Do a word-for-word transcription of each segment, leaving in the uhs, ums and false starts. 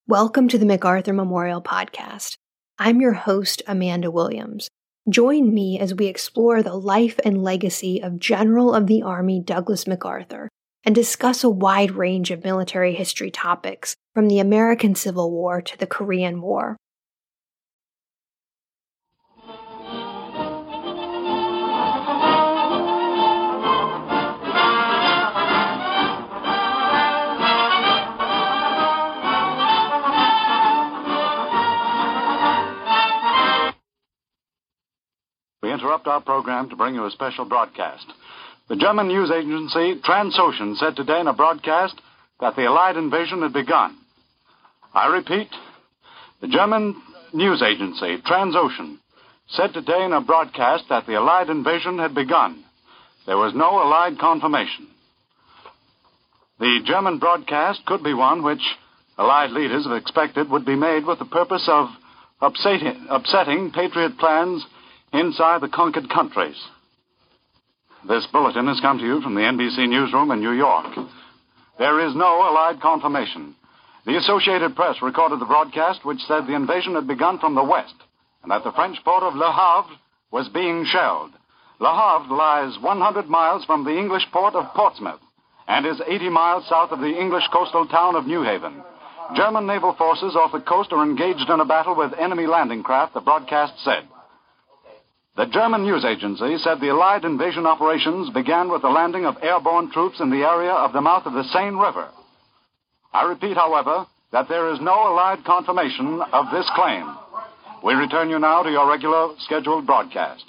Welcome to the MacArthur Memorial Podcast. I'm your host, Amanda Williams. Join me as we explore the life and legacy of General of the Army Douglas MacArthur and discuss a wide range of military history topics, from the American Civil War to the Korean War. We interrupt our program to bring you a special broadcast. The German news agency Transocean said today in a broadcast that the Allied invasion had begun. I repeat, the German news agency Transocean said today in a broadcast that the Allied invasion had begun. There was no Allied confirmation. The German broadcast could be one which Allied leaders have expected would be made with the purpose of upsetting, upsetting Patriot plans inside the conquered countries. This bulletin has come to you from the N B C newsroom in New York. There is no Allied confirmation. The Associated Press recorded the broadcast which said the invasion had begun from the west and that the French port of Le Havre was being shelled. Le Havre lies one hundred miles from the English port of Portsmouth and is eighty miles south of the English coastal town of New Haven. German naval forces off the coast are engaged in a battle with enemy landing craft, the broadcast said. The German news agency said the Allied invasion operations began with the landing of airborne troops in the area of the mouth of the Seine River. I repeat, however, that there is no Allied confirmation of this claim. We return you now to your regular scheduled broadcast.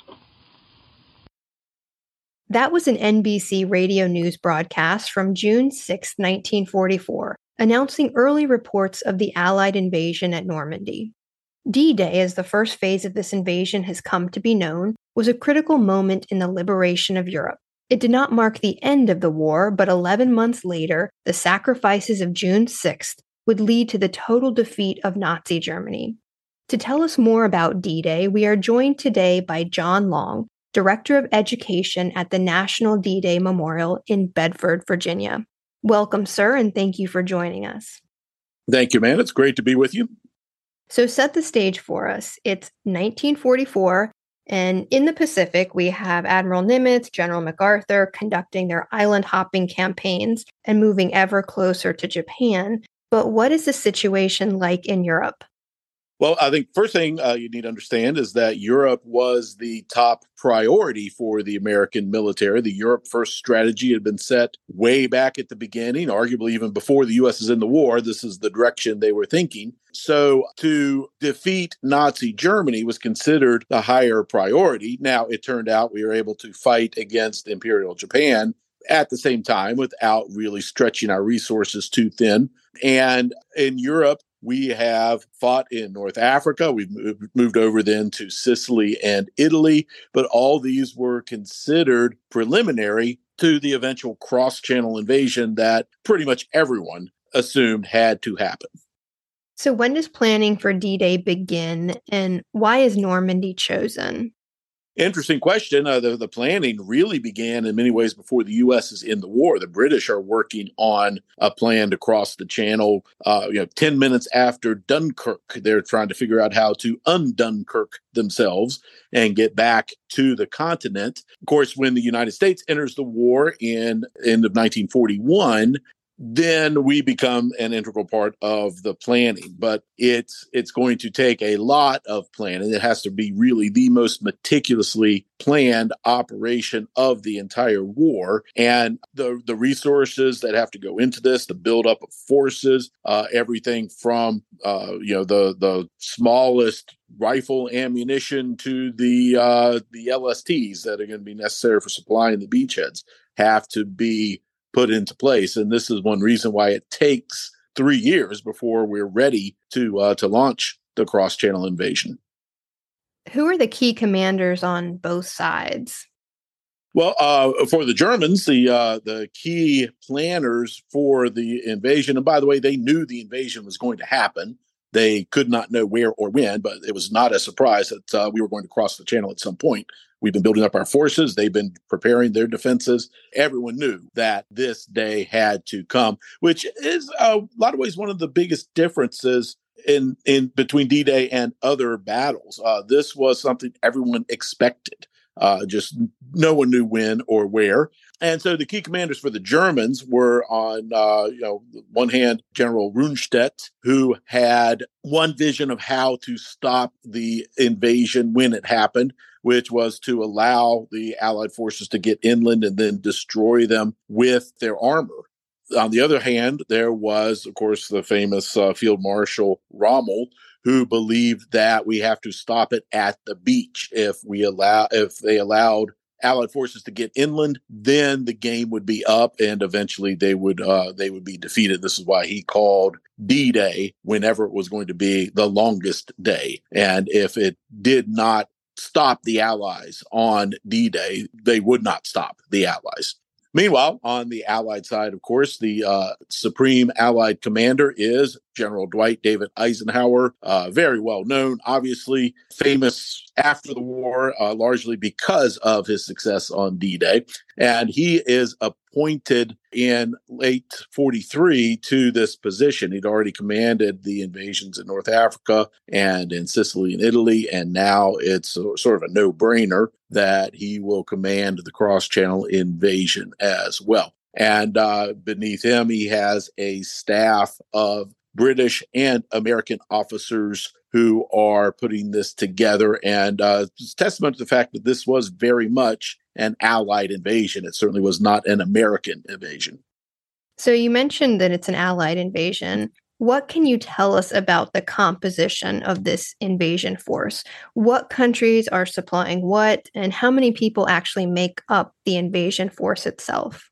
That was an N B C radio news broadcast from June sixth, nineteen forty-four, announcing early reports of the Allied invasion at Normandy. D-Day, as the first phase of this invasion has come to be known, was a critical moment in the liberation of Europe. It did not mark the end of the war, but eleven months later, the sacrifices of June sixth would lead to the total defeat of Nazi Germany. To tell us more about D-Day, we are joined today by John Long, Director of Education at the National D-Day Memorial in Bedford, Virginia. Welcome, sir, and thank you for joining us. Thank you, man. It's great to be with you. So set the stage for us. It's nineteen forty-four, and in the Pacific, we have Admiral Nimitz, General MacArthur conducting their island-hopping campaigns and moving ever closer to Japan. But what is the situation like in Europe? Well, I think first thing uh, you need to understand is that Europe was the top priority for the American military. The Europe First strategy had been set way back at the beginning, arguably even before the U S is in the war. This is the direction they were thinking. So to defeat Nazi Germany was considered the higher priority. Now, it turned out we were able to fight against Imperial Japan at the same time without really stretching our resources too thin. And in Europe, we have fought in North Africa. We've moved, moved over then to Sicily and Italy, but all these were considered preliminary to the eventual cross-channel invasion that pretty much everyone assumed had to happen. So when does planning for D-Day begin, and why is Normandy chosen? Interesting question. Uh, the, the planning really began in many ways before the U S is in the war. The British are working on a plan to cross the channel. Uh, you know, ten minutes after Dunkirk, they're trying to figure out how to un-Dunkirk themselves and get back to the continent. Of course, when the United States enters the war in end of nineteen forty-one, then we become an integral part of the planning. But it's it's going to take a lot of planning. It has to be really the most meticulously planned operation of the entire war. And the, the resources that have to go into this, the buildup of forces, uh, everything from uh, you know the the smallest rifle ammunition to the uh, the L S Ts that are going to be necessary for supplying the beachheads have to be put into place. And this is one reason why it takes three years before we're ready to uh, to launch the cross-channel invasion. Who are the key commanders on both sides? Well, uh, for the Germans, the uh, the key planners for the invasion, and by the way, they knew the invasion was going to happen. They could not know where or when, but it was not a surprise that uh, we were going to cross the channel at some point. We've been building up our forces. They've been preparing their defenses. Everyone knew that this day had to come, which is uh, a lot of ways one of the biggest differences in, in between D-Day and other battles. Uh, this was something everyone expected. Uh, just no one knew when or where. And so the key commanders for the Germans were on, uh, you know, one hand, General Rundstedt, who had one vision of how to stop the invasion when it happened, which was to allow the Allied forces to get inland and then destroy them with their armor. On the other hand, there was, of course, the famous uh, Field Marshal Rommel, who believed that we have to stop it at the beach. If we allow, if they allowed Allied forces to get inland, then the game would be up, and eventually they would uh, they would be defeated. This is why he called D-Day whenever it was going to be the longest day. And if it did not stop the Allies on D-Day, they would not stop the Allies. Meanwhile, on the Allied side, of course, the uh, supreme Allied commander is General Dwight David Eisenhower, uh, very well known, obviously famous after the war, uh, largely because of his success on D-Day. And he is appointed in late forty-three to this position. He'd already commanded the invasions in North Africa and in Sicily and Italy, and now it's a, sort of a no-brainer that he will command the cross-channel invasion as well. And uh, beneath him, he has a staff of British and American officers who are putting this together. And uh, it's testament to the fact that this was very much an Allied invasion. It certainly was not an American invasion. So you mentioned that it's an Allied invasion. What can you tell us about the composition of this invasion force? What countries are supplying what, and how many people actually make up the invasion force itself?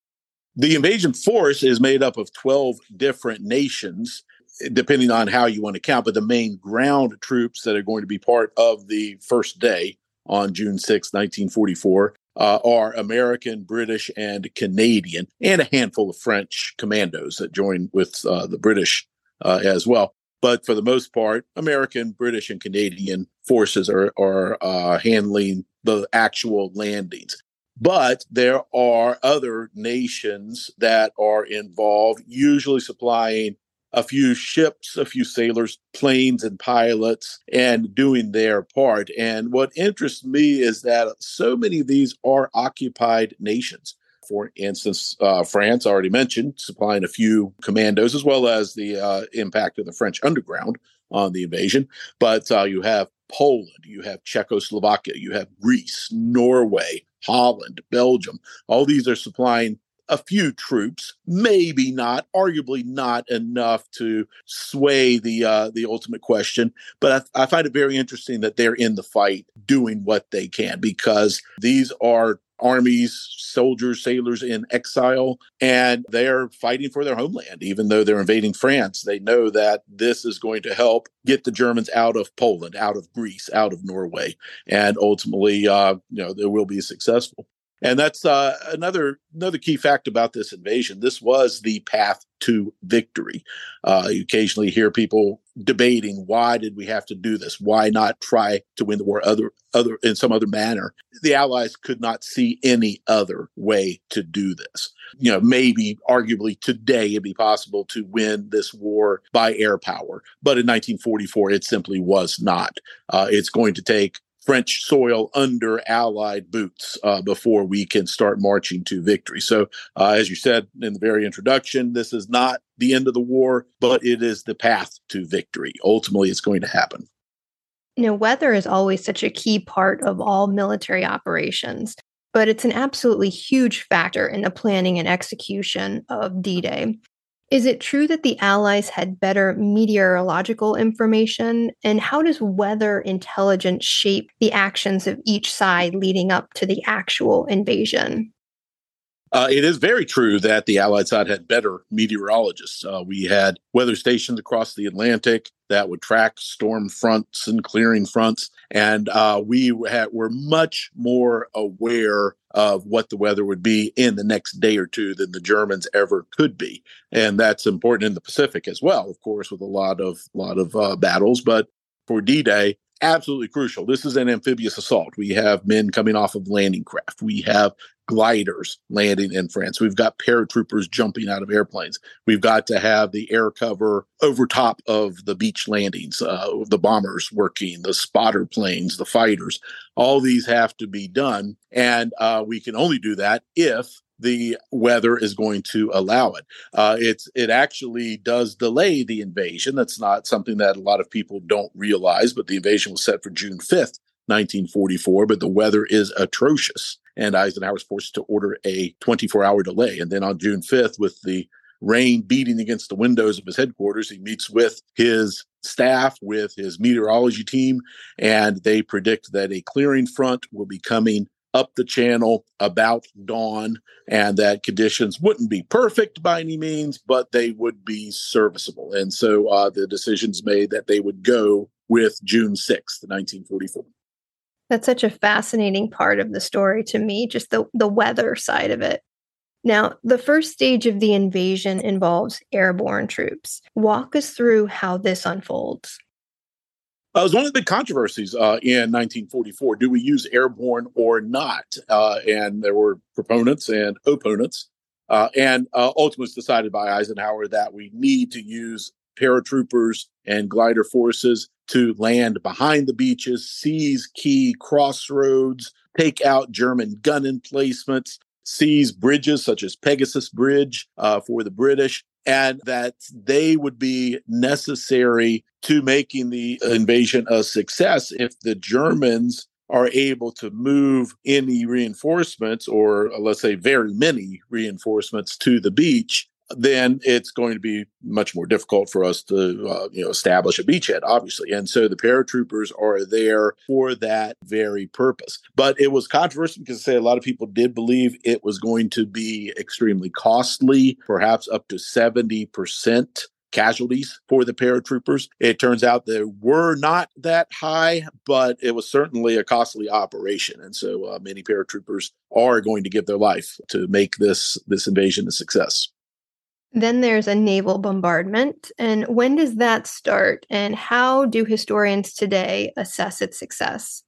The invasion force is made up of twelve different nations, depending on how you want to count, but the main ground troops that are going to be part of the first day on June sixth, nineteen forty-four, uh, are American, British, and Canadian, and a handful of French commandos that join with uh, the British uh, as well. But for the most part, American, British, and Canadian forces are, are uh, handling the actual landings. But there are other nations that are involved, usually supplying a few ships, a few sailors, planes, and pilots, and doing their part. And what interests me is that so many of these are occupied nations. For instance, uh, France, I already mentioned, supplying a few commandos, as well as the uh, impact of the French underground on the invasion. But uh, you have Poland, you have Czechoslovakia, you have Greece, Norway, Holland, Belgium. All these are supplying a few troops, maybe not, arguably not enough to sway the uh, the ultimate question. But I, I find it very interesting that they're in the fight doing what they can, because these are armies, soldiers, sailors in exile, and they're fighting for their homeland. Even though they're invading France, they know that this is going to help get the Germans out of Poland, out of Greece, out of Norway, and ultimately, uh, you know, they will be successful. And that's uh, another another key fact about this invasion. This was the path to victory. Uh, you occasionally hear people debating, why did we have to do this? Why not try to win the war other other in some other manner? The Allies could not see any other way to do this. You know, maybe arguably today it'd be possible to win this war by air power, but in nineteen forty-four it simply was not. Uh, it's going to take French soil under Allied boots uh, before we can start marching to victory. So, uh, as you said in the very introduction, this is not the end of the war, but it is the path to victory. Ultimately, it's going to happen. You know, weather is always such a key part of all military operations, but it's an absolutely huge factor in the planning and execution of D-Day. Is it true that the Allies had better meteorological information? And how does weather intelligence shape the actions of each side leading up to the actual invasion? Uh, it is very true that the Allied side had better meteorologists. Uh, we had weather stations across the Atlantic that would track storm fronts and clearing fronts, and uh, we had, were much more aware of what the weather would be in the next day or two than the Germans ever could be. And that's important in the Pacific as well, of course, with a lot of lot of uh, battles. But for D-Day, absolutely crucial. This is an amphibious assault. We have men coming off of landing craft. We have gliders landing in France. We've got paratroopers jumping out of airplanes. We've got to have the air cover over top of the beach landings, uh, the bombers working, the spotter planes, the fighters. All these have to be done. And uh, we can only do that if the weather is going to allow it. Uh, it's it actually does delay the invasion. That's not something that a lot of people don't realize, but the invasion was set for June fifth, nineteen forty-four, but the weather is atrocious. And Eisenhower's forced to order a twenty-four hour delay. And then on June fifth, with the rain beating against the windows of his headquarters, he meets with his staff, with his meteorology team, and they predict that a clearing front will be coming up the channel about dawn, and that conditions wouldn't be perfect by any means, but they would be serviceable. And so uh, the decision's made that they would go with June sixth, nineteen forty-four. That's such a fascinating part of the story to me, just the, the weather side of it. Now, the first stage of the invasion involves airborne troops. Walk us through how this unfolds. Uh, it was one of the big controversies uh, in nineteen forty-four. Do we use airborne or not? Uh, and there were proponents and opponents. Uh, and uh, ultimately, it was decided by Eisenhower that we need to use paratroopers and glider forces to land behind the beaches, seize key crossroads, take out German gun emplacements, seize bridges such as Pegasus Bridge uh, for the British, and that they would be necessary to making the invasion a success if the Germans are able to move any reinforcements, or uh, let's say very many reinforcements, to the beach. Then it's going to be much more difficult for us to, uh, you know, establish a beachhead, obviously. And so the paratroopers are there for that very purpose. But it was controversial because, say, a lot of people did believe it was going to be extremely costly, perhaps up to seventy percent casualties for the paratroopers. It turns out they were not that high, but it was certainly a costly operation. And so uh, many paratroopers are going to give their life to make this, this invasion a success. Then there's a naval bombardment. And when does that start? And how do historians today assess its success?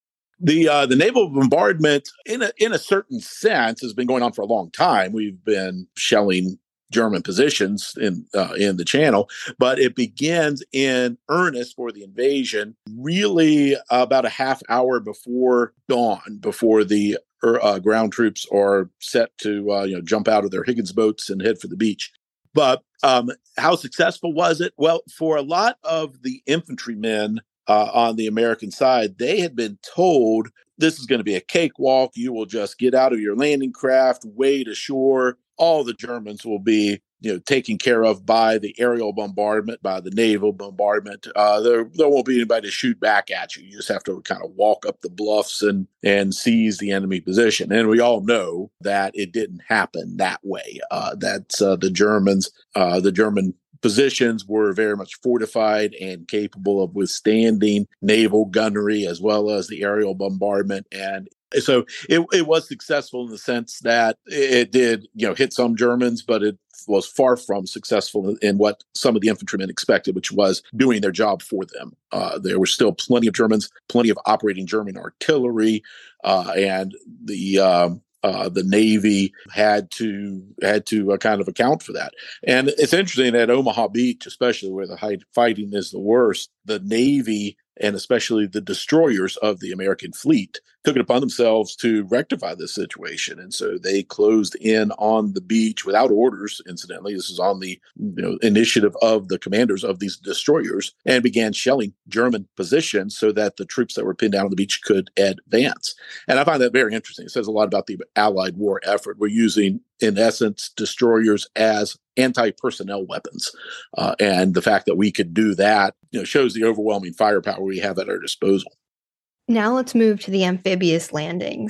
The uh, the naval bombardment, in a, in a certain sense, has been going on for a long time. We've been shelling German positions in uh, in the Channel, but it begins in earnest for the invasion really about a half hour before dawn, before the uh, ground troops are set to uh, you know jump out of their Higgins boats and head for the beach. But um, how successful was it? Well, for a lot of the infantrymen uh, on the American side, they had been told this is going to be a cakewalk. You will just get out of your landing craft, wade ashore. All the Germans will be, you know, taken care of by the aerial bombardment, by the naval bombardment. Uh, there, there won't be anybody to shoot back at you. You just have to kind of walk up the bluffs and and seize the enemy position. And we all know that it didn't happen that way. Uh, that uh, the Germans, uh, the German positions were very much fortified and capable of withstanding naval gunnery as well as the aerial bombardment. And so it, it was successful in the sense that it did, you know, hit some Germans, but it was far from successful in what some of the infantrymen expected, which was doing their job for them. Uh, there were still plenty of Germans, plenty of operating German artillery, uh, and the um, uh, the Navy had to had to uh, kind of account for that. And it's interesting at Omaha Beach, especially where the high fighting is the worst, the Navy and especially the destroyers of the American fleet took it upon themselves to rectify this situation. And so they closed in on the beach without orders, incidentally. This is on the you know, initiative of the commanders of these destroyers, and began shelling German positions so that the troops that were pinned down on the beach could advance. And I find that very interesting. It says a lot about the Allied war effort. We're using, in essence, destroyers as anti-personnel weapons. Uh, and the fact that we could do that you know, shows the overwhelming firepower we have at our disposal. Now let's move to the amphibious landings.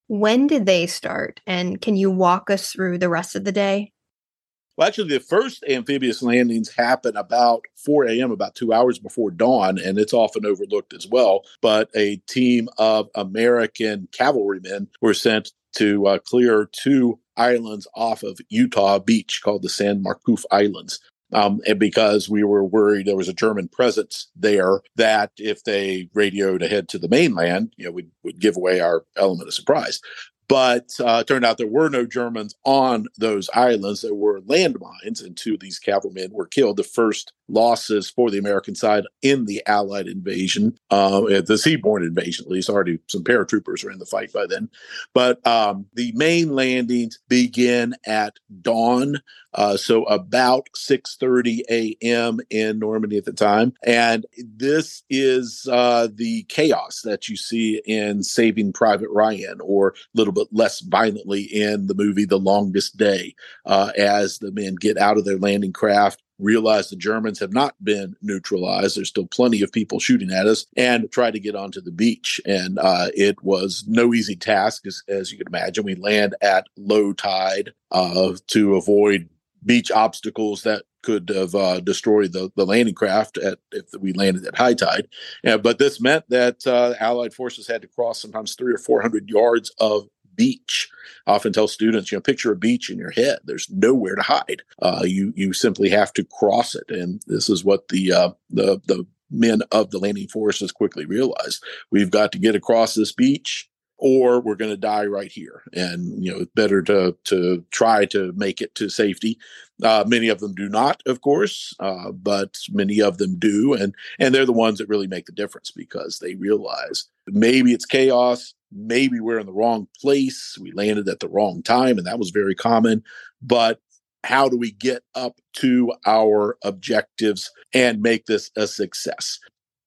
When did they start? And can you walk us through the rest of the day? Well, actually, the first amphibious landings happen about four a.m., about two hours before dawn, and it's often overlooked as well. But a team of American cavalrymen were sent to uh, clear two islands off of Utah Beach called the San Marcouf Islands. Um, and because we were worried there was a German presence there, that if they radioed ahead to the mainland, you know, we would give away our element of surprise. But uh, it turned out there were no Germans on those islands. There were landmines, and two of these cavalrymen were killed. The first losses for the American side in the Allied invasion, uh, the seaborne invasion, at least. Already some paratroopers were in the fight by then. But um, the main landings begin at dawn. Uh, so about six thirty a.m. in Normandy at the time. And this is uh, the chaos that you see in Saving Private Ryan, or a little bit less violently in the movie The Longest Day, uh, as the men get out of their landing craft, realize the Germans have not been neutralized. There's still plenty of people shooting at us, and try to get onto the beach. And uh, it was no easy task, as, as you can imagine. We land at low tide uh, to avoid beach obstacles that could have uh, destroyed the, the landing craft at, if we landed at high tide. Yeah, but this meant that uh, Allied forces had to cross sometimes three or four hundred yards of beach. I often tell students, you know, picture a beach in your head. There's nowhere to hide. Uh, you you simply have to cross it, and this is what the uh, the the men of the landing forces quickly realized. We've got to get across this beach, or we're going to die right here. And, you know, it's better to to try to make it to safety. Uh, many of them do not, of course, uh, but many of them do. And, and they're the ones that really make the difference, because they realize maybe it's chaos. Maybe we're in the wrong place. We landed at the wrong time, and that was very common. But how do we get up to our objectives and make this a success?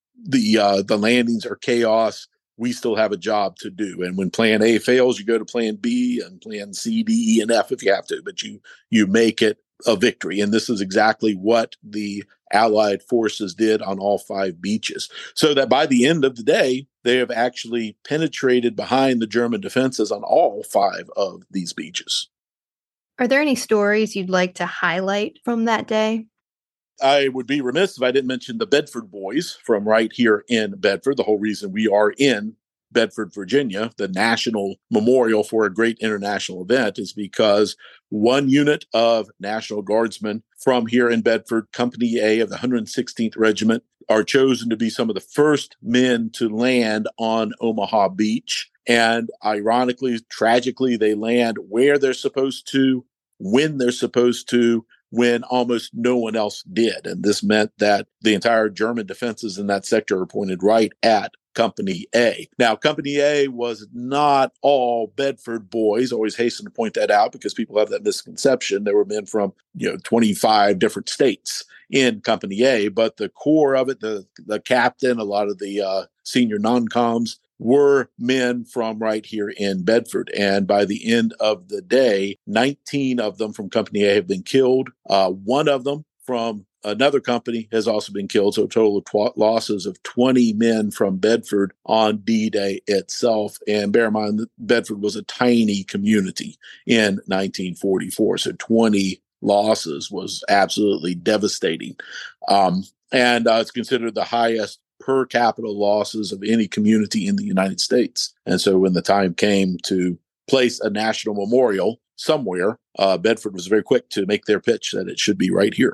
The uh, the landings are chaos. We still have a job to do. And when plan A fails, you go to plan B and plan C, D, E, and F if you have to, but you you make it a victory. And this is exactly what the Allied forces did on all five beaches. So that by the end of the day, they have actually penetrated behind the German defenses on all five of these beaches. Are there any stories you'd like to highlight from that day? I would be remiss if I didn't mention the Bedford Boys from right here in Bedford. The whole reason we are in Bedford, Virginia, the national memorial for a great international event, is because one unit of National Guardsmen from here in Bedford, Company A of the one hundred sixteenth Regiment, are chosen to be some of the first men to land on Omaha Beach. And ironically, tragically, they land where they're supposed to, when they're supposed to, when almost no one else did. And this meant that the entire German defenses in that sector were pointed right at Company A. Now, Company A was not all Bedford boys. Always hasten to point that out, because people have that misconception. There were men from, you know, twenty-five different states in Company A, but the core of it, the, the captain, a lot of the uh, senior non-coms, were men from right here in Bedford. And by the end of the day, nineteen of them from Company A have been killed. Uh, one of them from another company has also been killed. So a total of tw- losses of twenty men from Bedford on D-Day itself. And bear in mind that Bedford was a tiny community in nineteen forty-four. So twenty losses was absolutely devastating. Um, and uh, it's considered the highest per capita losses of any community in the United States. And so when the time came to place a national memorial somewhere, uh, Bedford was very quick to make their pitch that it should be right here.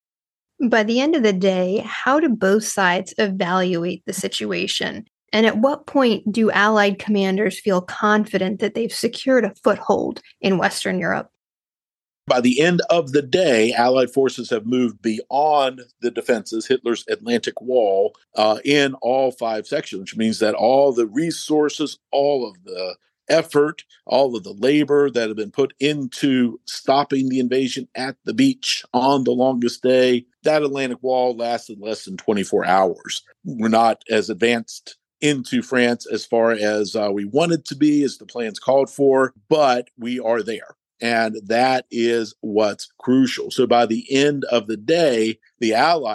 By the end of the day, how do both sides evaluate the situation? And at what point do Allied commanders feel confident that they've secured a foothold in Western Europe? By the end of the day, Allied forces have moved beyond the defenses, Hitler's Atlantic Wall, uh, in all five sections, which means that all the resources, all of the effort, all of the labor that have been put into stopping the invasion at the beach on the longest day, that Atlantic Wall lasted less than twenty-four hours. We're not as advanced into France as far as uh, we wanted to be, as the plans called for, but we are there. And that is what's crucial. So by the end of the day, the Allies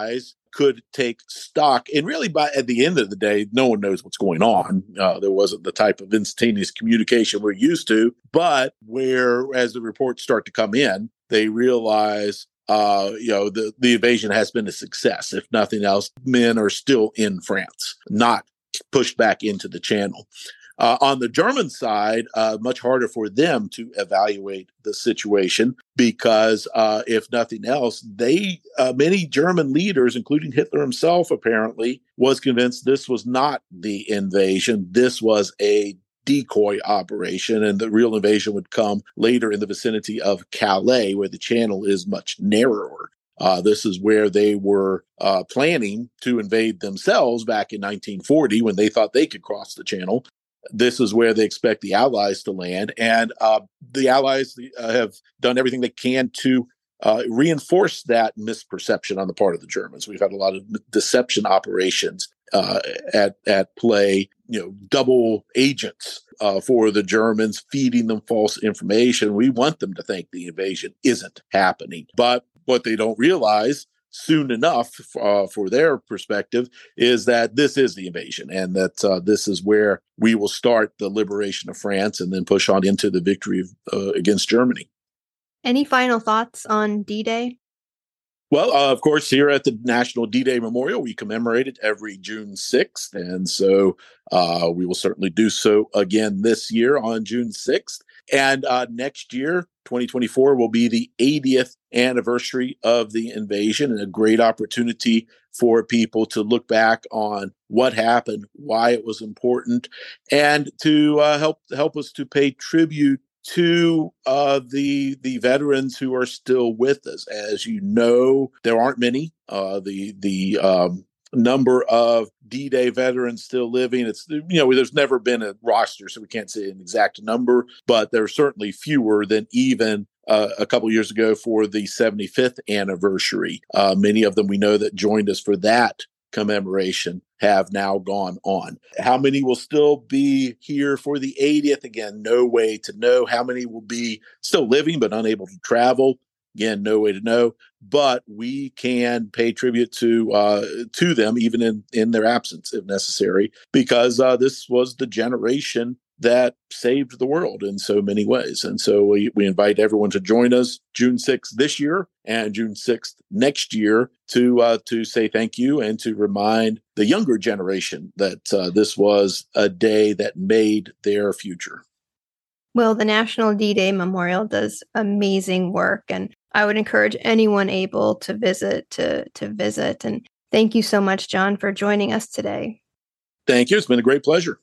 could take stock. And really, by at the end of the day, no one knows what's going on. Uh, there wasn't the type of instantaneous communication we're used to. But where, as the reports start to come in, they realize, uh, you know, the, the invasion has been a success. If nothing else, men are still in France, not pushed back into the channel. Uh, on the German side, uh, much harder for them to evaluate the situation because, uh, if nothing else, they uh, many German leaders, including Hitler himself, apparently was convinced this was not the invasion. This was a decoy operation, and the real invasion would come later in the vicinity of Calais, where the channel is much narrower. Uh, this is where they were uh, planning to invade themselves back in nineteen forty when they thought they could cross the channel. This is where they expect the Allies to land. And uh, the Allies uh, have done everything they can to uh, reinforce that misperception on the part of the Germans. We've had a lot of deception operations uh, at, at play, you know, double agents uh, for the Germans, feeding them false information. We want them to think the invasion isn't happening. But what they don't realize soon enough, uh, for their perspective, is that this is the invasion, and that uh, this is where we will start the liberation of France and then push on into the victory uh, against Germany. Any final thoughts on D-Day? Well, uh, of course, here at the National D-Day Memorial, we commemorate it every June sixth, and so uh, we will certainly do so again this year on June sixth. And uh, next year, twenty twenty-four, will be the eightieth anniversary of the invasion, and a great opportunity for people to look back on what happened, why it was important, and to uh, help help us to pay tribute to uh, the the veterans who are still with us. As you know, there aren't many. Uh, the the um, number of D-Day veterans still living, it's, you know, there's never been a roster, so we can't say an exact number, but there are certainly fewer than even uh, a couple years ago for the seventy-fifth anniversary. Uh, many of them we know that joined us for that commemoration have now gone on. How many will still be here for the eightieth? Again, no way to know. How many will be still living but unable to travel? Again, no way to know. But we can pay tribute to uh, to them, even in, in their absence, if necessary, because uh, this was the generation that saved the world in so many ways. And so we, we invite everyone to join us June sixth this year and June sixth next year to uh, to say thank you and to remind the younger generation that uh, this was a day that made their future. Well, the National D-Day Memorial does amazing work, and I would encourage anyone able to visit to to visit. And thank you so much, John, for joining us today. Thank you. It's been a great pleasure.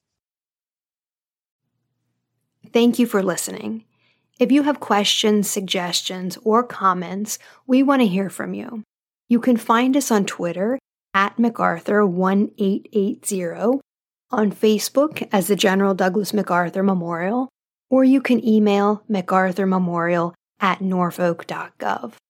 Thank you for listening. If you have questions, suggestions, or comments, we want to hear from you. You can find us on Twitter at MacArthur one eight eight zero, on Facebook as the General Douglas MacArthur Memorial, or you can email macarthurmemorial at norfolk dot gov.